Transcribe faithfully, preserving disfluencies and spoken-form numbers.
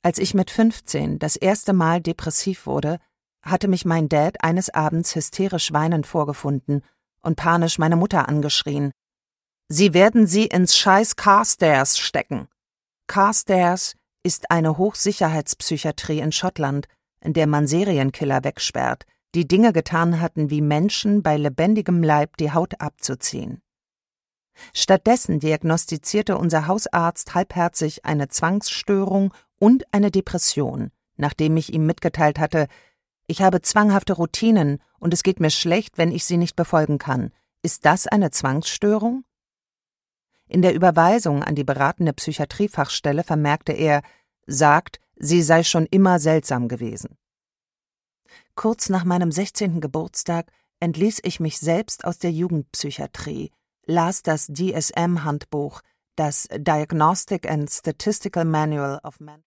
Als ich mit fünfzehn das erste Mal depressiv wurde, hatte mich mein Dad eines Abends hysterisch weinend vorgefunden und panisch meine Mutter angeschrien. »Sie werden sie ins scheiß Carstairs stecken!« Carstairs ist eine Hochsicherheitspsychiatrie in Schottland, in der man Serienkiller wegsperrt, die Dinge getan hatten, wie Menschen bei lebendigem Leib die Haut abzuziehen. Stattdessen diagnostizierte unser Hausarzt halbherzig eine Zwangsstörung und eine Depression, nachdem ich ihm mitgeteilt hatte, ich habe zwanghafte Routinen und es geht mir schlecht, wenn ich sie nicht befolgen kann. Ist das eine Zwangsstörung? In der Überweisung an die beratende Psychiatriefachstelle vermerkte er, sagt, sie sei schon immer seltsam gewesen. Kurz nach meinem sechzehnten Geburtstag entließ ich mich selbst aus der Jugendpsychiatrie, las das D S M-Handbuch, das Diagnostic and Statistical Manual of Mental